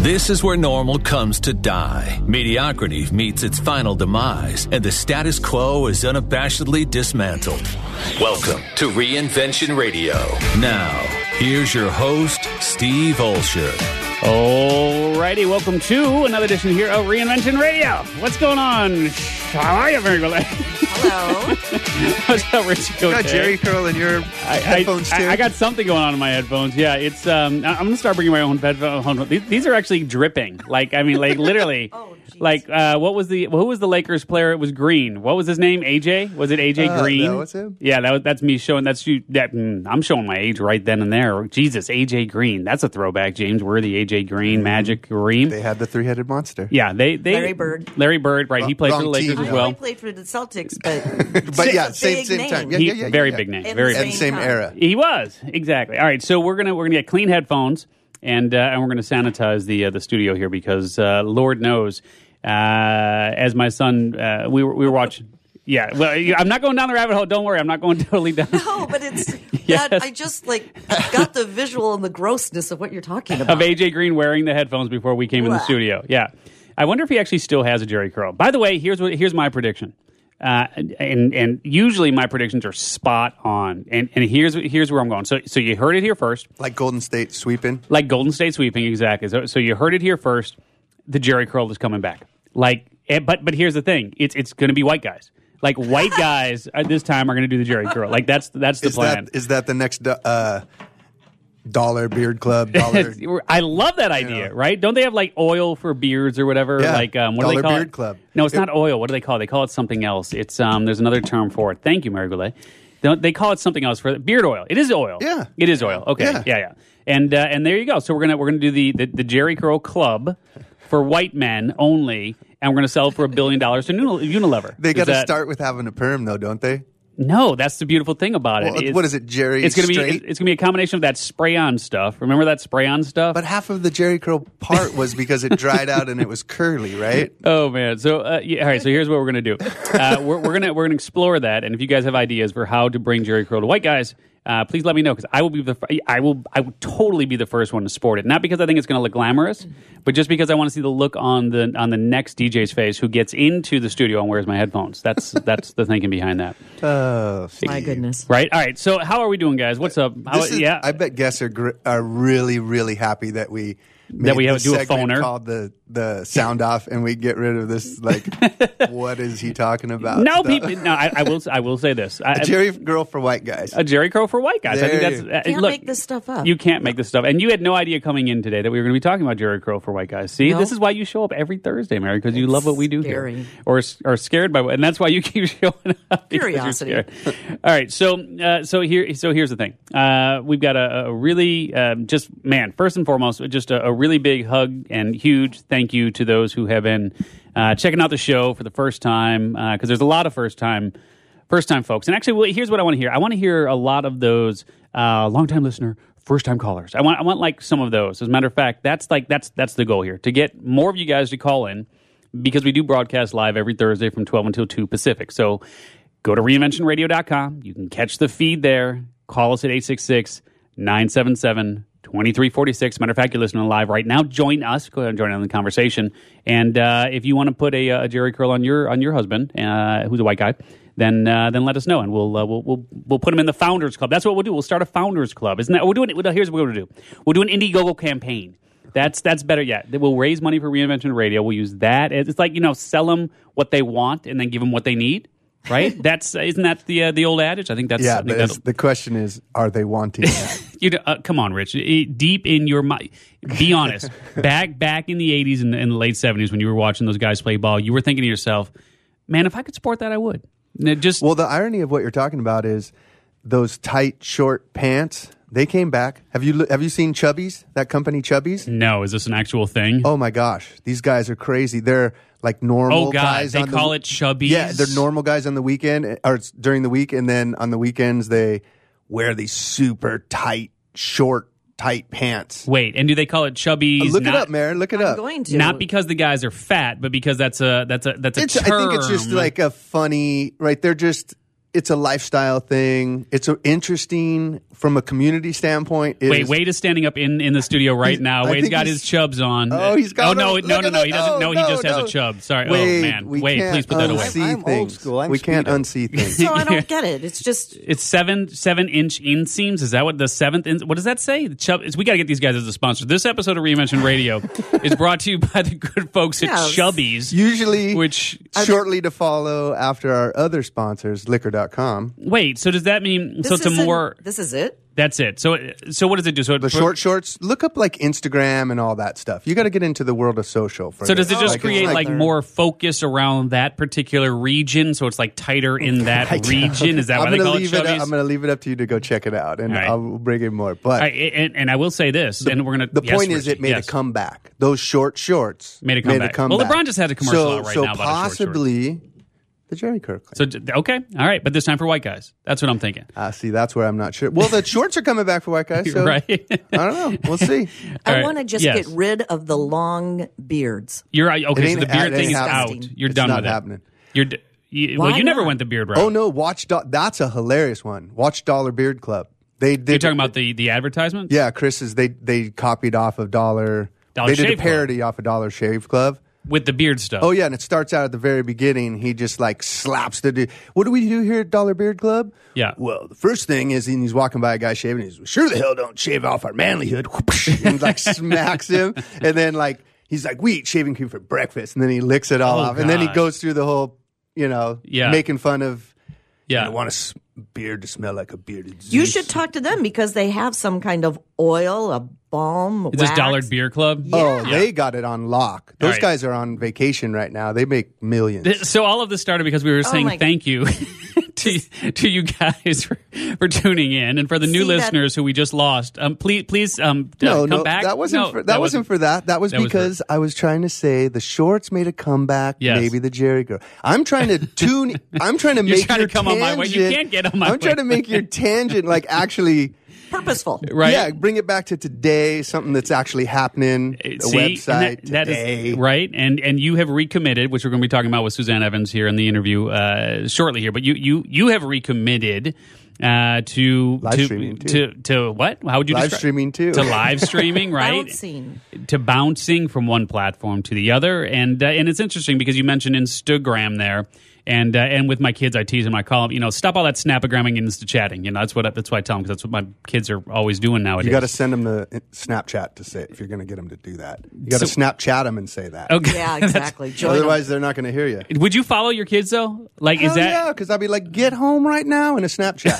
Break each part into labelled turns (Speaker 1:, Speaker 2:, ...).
Speaker 1: This is where normal comes to die. Mediocrity meets its final demise, and the status quo is unabashedly dismantled. Welcome to Reinvention Radio. Now, here's your host, Steve Olsher.
Speaker 2: Alrighty, welcome to another edition here of Reinvention Radio. What's going on? How are you, Mary?
Speaker 3: Hello.
Speaker 2: What's up, Richie?
Speaker 4: You got Jerry curl in your headphones, too?
Speaker 2: I got something going on in my headphones. Yeah, it's. I'm going to start bringing my own headphones. These are actually dripping. Like literally.
Speaker 3: Oh,
Speaker 2: who was the Lakers player? It was Green. What was his name? AJ? Was it AJ Green?
Speaker 4: That was him?
Speaker 2: Yeah, that's me showing. That's you. I'm showing my age right then and there. Jesus, AJ Green. That's a throwback. James Worthy, AJ Green, Magic Green.
Speaker 4: They had the three-headed monster.
Speaker 2: Yeah, they
Speaker 3: Larry Bird.
Speaker 2: Larry Bird, right? He played for the Lakers
Speaker 4: team,
Speaker 2: as well.
Speaker 3: He played for the Celtics, but
Speaker 4: But yeah,
Speaker 3: big
Speaker 4: same
Speaker 3: name.
Speaker 4: time.
Speaker 2: Very big name.
Speaker 3: And
Speaker 2: Very
Speaker 3: the
Speaker 2: big.
Speaker 4: Same
Speaker 3: time.
Speaker 4: era.
Speaker 2: He was exactly. All right, so we're gonna get clean headphones and we're gonna sanitize the studio here because Lord knows, as my son, we were watching. Yeah, well, I'm not going down the rabbit hole. Don't worry, I'm not going totally down.
Speaker 3: No, but it's
Speaker 2: Yes.
Speaker 3: that I just got the visual and the grossness of what you're talking about.
Speaker 2: Of AJ Green wearing the headphones before we came in the
Speaker 3: Blah.
Speaker 2: studio. Yeah, I wonder if he actually still has a Jerry curl. By the way, here's my prediction. And usually my predictions are spot on. And here's where I'm going. So you heard it here first.
Speaker 4: Like Golden State sweeping.
Speaker 2: Like Golden State sweeping, exactly. So you heard it here first. The Jerry curl is coming back. But here's the thing. It's going to be white guys. Like white guys at this time are going to do the Jerry curl. Like that's the plan.
Speaker 4: Is that the next dollar beard club?
Speaker 2: I love that idea, right? Don't they have like oil for beards or whatever?
Speaker 4: Yeah.
Speaker 2: Like what do
Speaker 4: Dollar
Speaker 2: they call
Speaker 4: Beard
Speaker 2: it?
Speaker 4: Club.
Speaker 2: No, it's not oil. What do they call it? They call it something else. It's there's another term for it. Thank you, Mary Goulet. They call it something else for beard oil. It is oil.
Speaker 4: Yeah.
Speaker 2: It is oil. Okay. Yeah. And there you go. So we're gonna do the Jerry curl club for white men only, and we're gonna sell it for $1 billion to Unilever.
Speaker 4: They got to start with having a perm, though, don't they?
Speaker 2: No, that's the beautiful thing about it.
Speaker 4: Well, what is it, Jerry?
Speaker 2: It's gonna
Speaker 4: straight?
Speaker 2: be a combination of that spray-on stuff. Remember that spray-on stuff?
Speaker 4: But half of the Jerry curl part was because it dried out and it was curly, right?
Speaker 2: Oh man! So all right. So here's what we're gonna do. We're gonna explore that, and if you guys have ideas for how to bring Jerry curl to white guys, please let me know because I will totally be the first one to sport it. Not because I think it's gonna look glamorous, but just because I want to see the look on the next DJ's face who gets into the studio and wears my headphones. That's the thinking behind that.
Speaker 4: Oh,
Speaker 3: My goodness.
Speaker 2: Right. All right. So how are we doing, guys? What's up?
Speaker 4: I bet guests are really, really happy that we
Speaker 2: That we have
Speaker 4: this
Speaker 2: to do a
Speaker 4: segment
Speaker 2: phoner.
Speaker 4: called the sound off, and we get rid of this. Like, what is he talking about?
Speaker 2: No,
Speaker 4: stuff.
Speaker 2: people. No, I will say this.
Speaker 4: A Jerry girl for white guys.
Speaker 2: A Jerry curl for white guys. I think
Speaker 4: There
Speaker 2: that's.
Speaker 4: you
Speaker 3: Can't
Speaker 2: look,
Speaker 3: make this stuff up.
Speaker 2: You can't make this stuff. And you had no idea coming in today that we were going to be talking about Jerry curl for white guys. See,
Speaker 3: No.
Speaker 2: this is why you show up every Thursday, Mary, because you love what we do
Speaker 3: scary.
Speaker 2: here. Or scared by, and that's why you keep showing up. because you're
Speaker 3: Curiosity.
Speaker 2: scared. All right, so here's the thing. We've got a really first and foremost, just a really big hug and huge thank you to those who have been checking out the show for the first time, because there's a lot of first time folks. And actually, here's what I want to hear. I want to hear a lot of those longtime listener, first time callers. I want like some of those. As a matter of fact, that's the goal here, to get more of you guys to call in, because we do broadcast live every Thursday from 12 until 2 Pacific. So go to reinventionradio.com. You can catch the feed there. Call us at 866-977-2346. Matter of fact, you're listening live right now. Join us. Go ahead and join in the conversation. And if you want to put a Jerry curl on your husband, who's a white guy, then let us know, and we'll put him in the Founders Club. That's what we'll do. We'll start a Founders Club. Isn't that? Here's what we're going to do. We'll do an Indiegogo campaign. That's better yet. We'll raise money for Reinvention Radio. We'll use that. It's like, sell them what they want and then give them what they need. Right? Isn't that the old adage? I think that's
Speaker 4: The question is, are they wanting that?
Speaker 2: Come on, Rich. Deep in your mind, be honest. Back in the 80s and in the late 70s, when you were watching those guys play ball, you were thinking to yourself, "Man, if I could sport that, I would."
Speaker 4: Well, the irony of what you're talking about is those tight, short pants. They came back. Have you seen Chubbies? That company, Chubbies?
Speaker 2: No, is this an actual thing?
Speaker 4: Oh my gosh, these guys are crazy. They're like normal guys.
Speaker 2: They call it Chubbies.
Speaker 4: Yeah, they're normal guys on the weekend or during the week, and then on the weekends they wear these super tight, short, tight pants.
Speaker 2: Wait, and do they call it Chubbies?
Speaker 4: Look it up, Maren. Look it up.
Speaker 3: I'm going to.
Speaker 2: Not because the guys are fat, but because that's a term.
Speaker 4: I think it's just like a funny, right? They're just it's a lifestyle thing. It's interesting from a community standpoint.
Speaker 2: Wade is standing up in the studio right now. Wade's got his chubs on.
Speaker 4: Oh, he's got.
Speaker 2: No, he doesn't. No, he just has a chub. Sorry.
Speaker 4: Wade,
Speaker 2: oh man, Wade, please put that away.
Speaker 5: I'm old school.
Speaker 4: We can't unsee things.
Speaker 3: So I don't get it. It's just
Speaker 2: It's 7-inch inseams. Is that what the 7th? What does that say? The chub. We got to get these guys as a sponsor. This episode of Reinvention Radio is brought to you by the good folks at
Speaker 3: Yes.
Speaker 2: Chubbies.
Speaker 4: Usually,
Speaker 2: Which
Speaker 4: shortly to follow after our other sponsors, liquor.com.
Speaker 2: wait. So does that mean? So it's a more.
Speaker 3: This is it.
Speaker 2: That's it. So what does it do? So it
Speaker 4: The short shorts, look up like Instagram and all that stuff. You got to get into the world of social. For
Speaker 2: So does
Speaker 4: this.
Speaker 2: it just
Speaker 4: Like,
Speaker 2: create
Speaker 4: it's
Speaker 2: like more focus around that particular region? So it's like tighter in that region? Is that why they call it Chubbies?
Speaker 4: I'm going to leave it up to you to go check it out, and
Speaker 2: All right.
Speaker 4: I'll bring in more. But
Speaker 2: All right, and I will say this, and we're going to.
Speaker 4: the point is, it made a comeback. Those short shorts
Speaker 2: Made a comeback. Well, LeBron just had a commercial out right now about a short short.
Speaker 4: possibly the Jerry Kirkland.
Speaker 2: So okay, all right, but this time for white guys. That's what I'm thinking.
Speaker 4: See, that's where I'm not sure. Well, the shorts are coming back for white guys, so
Speaker 2: Right.
Speaker 4: I don't know. We'll see.
Speaker 2: All
Speaker 3: I
Speaker 2: right.
Speaker 3: want to just
Speaker 2: Yes.
Speaker 3: get rid of the long beards.
Speaker 2: You're right. Okay,
Speaker 4: It
Speaker 2: so
Speaker 4: ain't-
Speaker 2: the beard
Speaker 4: it
Speaker 2: thing
Speaker 4: ain't
Speaker 2: is
Speaker 4: happening.
Speaker 2: out. You're
Speaker 4: It's
Speaker 2: done
Speaker 4: not
Speaker 2: with it.
Speaker 4: happening.
Speaker 2: Well,
Speaker 3: Why
Speaker 2: you never
Speaker 3: not?
Speaker 2: went the beard route.
Speaker 4: Oh no, that's a hilarious one. Watch Dollar Beard Club. They did.
Speaker 2: You're talking about the advertisement?
Speaker 4: Yeah, Chris's. They copied off of Dollar.
Speaker 2: Dollar
Speaker 4: They did
Speaker 2: Shave
Speaker 4: a parody off of Dollar Shave Club.
Speaker 2: With the beard stuff.
Speaker 4: Oh yeah, and it starts out at the very beginning. He just like slaps the dude. What do we do here at Dollar Beard Club?
Speaker 2: Yeah.
Speaker 4: Well, the first thing is he's walking by a guy shaving. He's sure the hell don't shave off our manlyhood, and like smacks him. And then like he's like, we eat shaving cream for breakfast, and then he licks it all
Speaker 2: Oh,
Speaker 4: off. And then he
Speaker 2: God.
Speaker 4: goes through the whole,
Speaker 2: Yeah.
Speaker 4: making fun of.
Speaker 2: Yeah.
Speaker 4: I want a beard to smell like a bearded Zeus.
Speaker 3: You should talk to them because they have some kind of oil, a balm,
Speaker 2: Is this
Speaker 3: wax.
Speaker 2: Dollar Beer Club?
Speaker 4: Oh,
Speaker 2: Yeah.
Speaker 4: they got it on lock. Those
Speaker 2: right.
Speaker 4: guys are on vacation right now. They make millions.
Speaker 2: So all of this started because we were saying
Speaker 3: my-
Speaker 2: thank you to you guys for tuning in, and for the new
Speaker 3: See that-
Speaker 2: listeners who we just lost. Please come back.
Speaker 4: That wasn't
Speaker 2: No,
Speaker 4: for that. Wasn't for that. That was
Speaker 2: that was
Speaker 4: because I was trying to say the shorts made a comeback.
Speaker 2: Yes.
Speaker 4: Maybe the Jerry girl. I'm trying to tune. I'm trying to
Speaker 2: You're
Speaker 4: make
Speaker 2: trying to
Speaker 4: your
Speaker 2: come on my way. You
Speaker 4: tangent-
Speaker 2: can't get on my
Speaker 4: I'm trying
Speaker 2: way.
Speaker 4: to make your tangent like actually.
Speaker 3: Purposeful.
Speaker 2: Right.
Speaker 4: Yeah, bring it back to today. Something that's actually happening. The
Speaker 2: See,
Speaker 4: website
Speaker 2: and that
Speaker 4: today.
Speaker 2: is right, and you have recommitted, which we're going to be talking about with Suzanne Evans here in the interview shortly here. But you have recommitted to
Speaker 4: Live streaming, too.
Speaker 2: to what? How would you
Speaker 4: Live
Speaker 2: describe-
Speaker 4: streaming, too.
Speaker 2: To live streaming, right?
Speaker 3: Bouncing.
Speaker 2: To bouncing from one platform to the other, and it's interesting because you mentioned Instagram there. And with my kids, I tease them. I call them, stop all that snapagramming and Insta-chatting. That's what I tell them because that's what my kids are always doing nowadays.
Speaker 4: You got to send them the Snapchat to say if you're going to get them to do that. You got to
Speaker 2: So-
Speaker 4: Snapchat them and say that.
Speaker 2: Okay.
Speaker 3: Yeah, exactly. Join them.
Speaker 4: Otherwise, they're not going to hear you.
Speaker 2: Would you follow your kids though? Like, is
Speaker 4: Hell
Speaker 2: that
Speaker 4: yeah? Because I'd be like, get home right now in a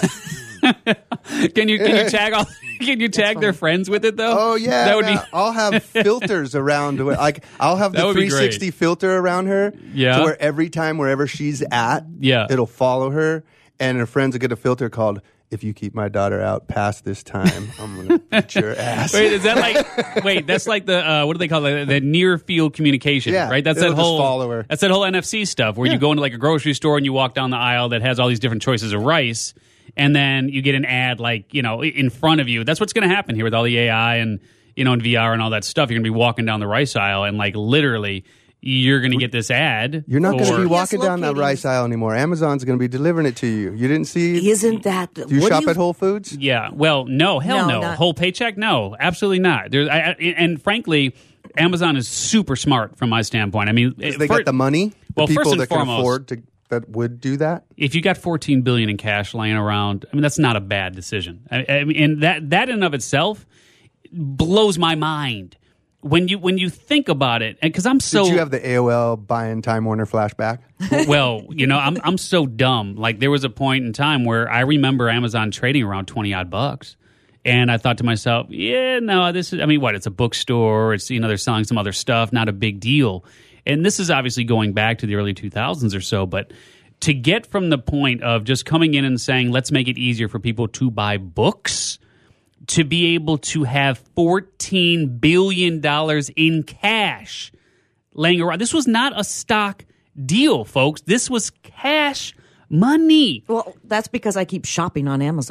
Speaker 4: Snapchat.
Speaker 2: can you tag all? Can you tag their friends with it though?
Speaker 4: Oh yeah,
Speaker 2: that would
Speaker 4: man.
Speaker 2: be.
Speaker 4: I'll have filters around. Like I'll have the
Speaker 2: That would be
Speaker 4: 360 filter around her.
Speaker 2: Yeah.
Speaker 4: To where every time wherever she's at,
Speaker 2: Yeah.
Speaker 4: it'll follow her, and her friends will get a filter called "If you keep my daughter out past this time, I'm gonna beat your ass."
Speaker 2: Wait, is that like? Wait, that's like the what do they call it? The near field communication,
Speaker 4: Yeah,
Speaker 2: right? That's
Speaker 4: it'll
Speaker 2: that
Speaker 4: just
Speaker 2: whole
Speaker 4: follow her.
Speaker 2: That's that whole NFC stuff where you go into like a grocery store and you walk down the aisle that has all these different choices of rice, and then you get an ad like in front of you. That's what's going to happen here with all the AI and in VR and all that stuff. You're going to be walking down the rice aisle and like literally. You're going to get this ad.
Speaker 4: You're not going to
Speaker 2: for-
Speaker 4: be walking down that
Speaker 3: locating.
Speaker 4: rice aisle anymore. Amazon's going to be delivering it to you. You didn't see?
Speaker 3: Isn't that?
Speaker 4: Do you
Speaker 3: what
Speaker 4: shop at Whole Foods?
Speaker 2: Yeah. Well, no. Hell
Speaker 3: No,
Speaker 2: no.
Speaker 3: not-
Speaker 2: Whole paycheck? No. Absolutely not. And frankly, Amazon is super smart from my standpoint. I mean,
Speaker 4: They got the money.
Speaker 2: Well,
Speaker 4: the people
Speaker 2: first and
Speaker 4: that can
Speaker 2: foremost-
Speaker 4: afford to that would do that.
Speaker 2: if you got $14 billion in cash laying around, I mean, that's not a bad decision. I mean, and that in and of itself blows my mind when you think about it. And because I'm so
Speaker 4: Did you have the AOL buying Time Warner flashback?
Speaker 2: well, I'm so dumb. Like there was a point in time where I remember Amazon trading around 20 odd bucks. And I thought to myself, yeah, no, this is, I mean, what? It's a bookstore. It's, they're selling some other stuff. Not a big deal. And this is obviously going back to the early 2000s or so. But to get from the point of just coming in and saying, let's make it easier for people to buy books, to be able to have $14 billion in cash laying around. This was not a stock deal, folks. This was cash money.
Speaker 3: Well, that's because I keep shopping on Amazon.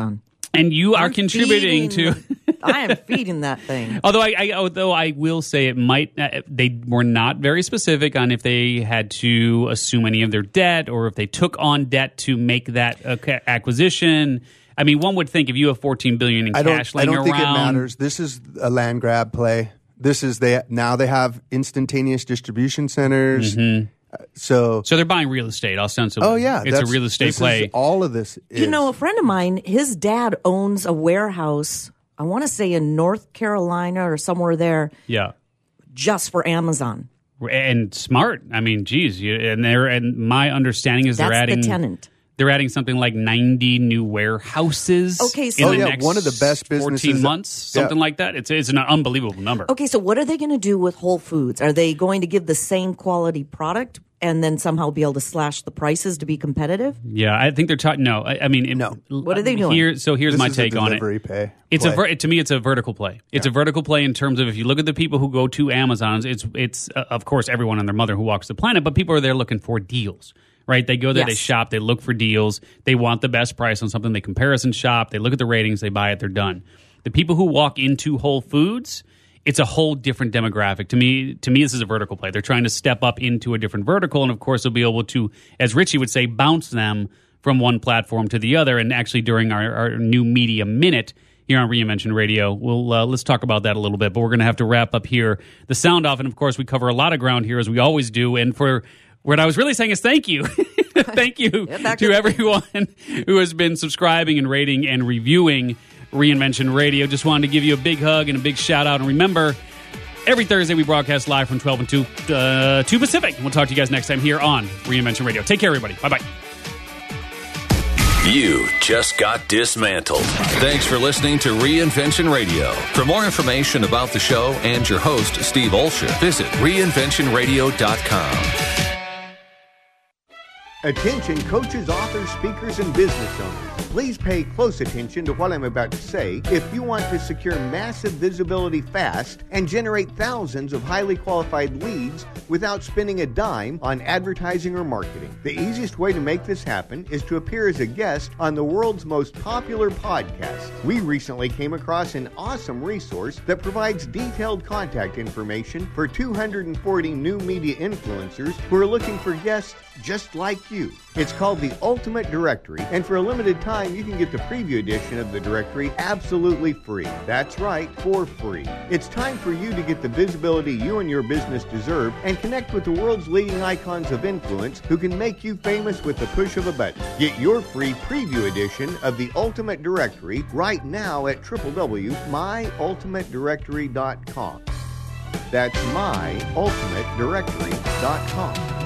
Speaker 2: And you are contributing to.
Speaker 3: I am feeding that thing.
Speaker 2: Although I will say it might. They were not very specific on if they had to assume any of their debt or if they took on debt to make that acquisition. I mean, one would think if you have $14 billion in cash laying around,
Speaker 4: I don't think it matters. This is a land grab play. This is now they have instantaneous distribution centers.
Speaker 2: Mm-hmm.
Speaker 4: So
Speaker 2: they're buying real estate ostensibly.
Speaker 4: Oh yeah,
Speaker 2: it's a real estate play.
Speaker 4: All of this is.
Speaker 3: You know, a friend of mine, his dad owns a warehouse, I want to say in North Carolina or somewhere there.
Speaker 2: Yeah.
Speaker 3: Just for Amazon.
Speaker 2: And smart. I mean, geez. And my understanding is
Speaker 3: That's the tenant.
Speaker 2: They're adding something like 90 new warehouses.
Speaker 3: Okay, so
Speaker 2: in the next
Speaker 4: one of the best businesses.
Speaker 2: 14 months, something like that. It's an unbelievable number.
Speaker 3: Okay, so what are they going to do with Whole Foods? Are they going to give the same quality product and then somehow be able to slash the prices to be competitive?
Speaker 2: Yeah, I think they're talking. No, I mean,
Speaker 4: no.
Speaker 3: What are they doing?
Speaker 2: Here's
Speaker 4: this
Speaker 2: my take on it.
Speaker 4: Pay
Speaker 2: To me, it's a vertical play. It's a vertical play in terms of if you look at the people who go to Amazon, it's of course everyone and their mother who walks the planet, but people are there looking for deals. Right, they go there, They shop, they look for deals, they want the best price on something, they comparison shop, they look at the ratings, they buy it, they're done. The people who walk into Whole Foods, it's a whole different demographic. To me, this is a vertical play. They're trying to step up into a different vertical, and of course, they'll be able to, as Richie would say, bounce them from one platform to the other. And actually, during our new media minute here on Reinvention Radio, let's talk about that a little bit. But we're going to have to wrap up here the sound off, and of course, we cover a lot of ground here as we always do. And for what I was really saying is thank you. Thank you to everyone who has been subscribing and rating and reviewing Reinvention Radio. Just wanted to give you a big hug and a big shout out. And remember, every Thursday we broadcast live from 12 and 2 Pacific. We'll talk to you guys next time here on Reinvention Radio. Take care, everybody. Bye-bye.
Speaker 1: You just got dismantled. Thanks for listening to Reinvention Radio. For more information about the show and your host, Steve Olsher, visit reinventionradio.com.
Speaker 5: Attention coaches, authors, speakers, and business owners. Please pay close attention to what I'm about to say if you want to secure massive visibility fast and generate thousands of highly qualified leads without spending a dime on advertising or marketing. The easiest way to make this happen is to appear as a guest on the world's most popular podcast. We recently came across an awesome resource that provides detailed contact information for 240 new media influencers who are looking for guests just like you. It's called the Ultimate Directory, and for a limited time, you can get the preview edition of the directory absolutely free. That's right, for free. It's time for you to get the visibility you and your business deserve and connect with the world's leading icons of influence who can make you famous with the push of a button. Get your free preview edition of the Ultimate Directory right now at www.myultimatedirectory.com. That's myultimatedirectory.com.